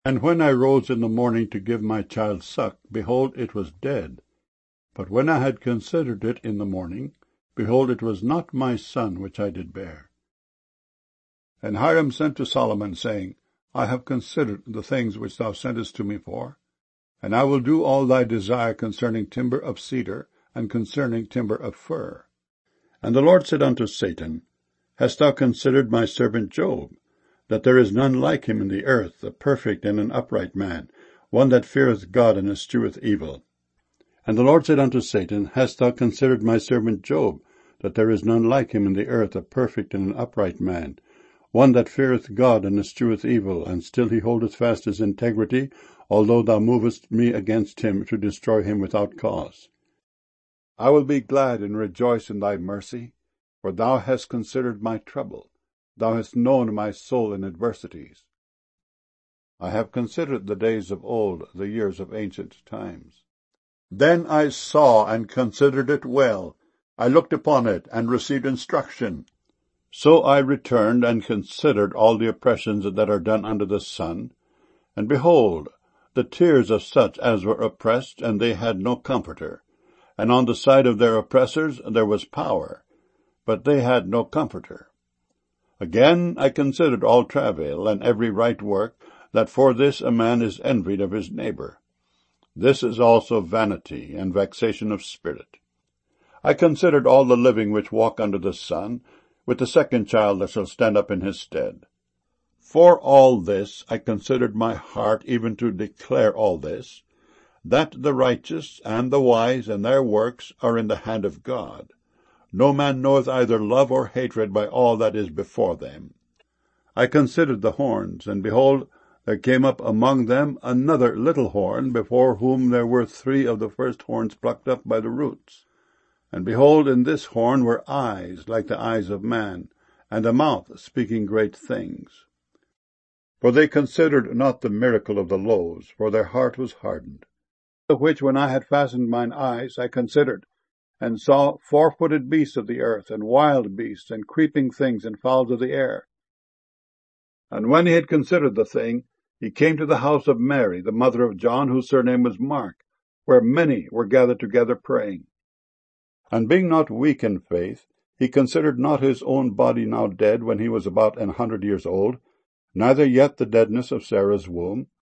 And when I rose in the morning to give my child suck, behold, it was dead. But when I had considered it in the morning, behold, it was not my son which I did bear. And Hiram sent to Solomon, saying, I have considered the things which thou sentest to me for, and I will do all thy desire concerning timber of cedar, and concerning timber of fir. And the Lord said unto Satan, Hast thou considered my servant Job, that there is none like him in the earth, a perfect and an upright man, one that feareth God and escheweth evil? And the Lord said unto Satan, Hast thou considered my servant Job, that there is none like him in the earth, a perfect and an upright man, one that feareth God and escheweth evil, and still he holdeth fast his integrity, although thou movest me against him to destroy him without cause? I will be glad and rejoice in thy mercy, for thou hast considered my trouble. Thou hast known my soul in adversities. I have considered the days of old, the years of ancient times. Then I saw and considered it well. I looked upon it and received instruction. So I returned and considered all the oppressions that are done under the sun. And behold, the tears of such as were oppressed, and they had no comforter. And on the side of their oppressors there was power, but they had no comforter. Again I considered all travail, and every right work, that for this a man is envied of his neighbor. This is also vanity and vexation of spirit. I considered all the living which walk under the sun, with the second child that shall stand up in his stead. For all this I considered my heart, even to declare all this, that the righteous and the wise and their works are in the hand of God. No man knoweth either love or hatred by all that is before them. I considered the horns, and behold, there came up among them another little horn, before whom there were 3 of the first horns plucked up by the roots. And behold, in this horn were eyes like the eyes of man, and a mouth speaking great things. For they considered not the miracle of the loaves, for their heart was hardened. The which when I had fastened mine eyes, I considered, and saw 4-footed beasts of the earth, and wild beasts, and creeping things, and fowls of the air. And when he had considered the thing, he came to the house of Mary, the mother of John, whose surname was Mark, where many were gathered together praying. And being not weak in faith, he considered not his own body now dead, when he was about 100 years old, neither yet the deadness of Sarah's womb.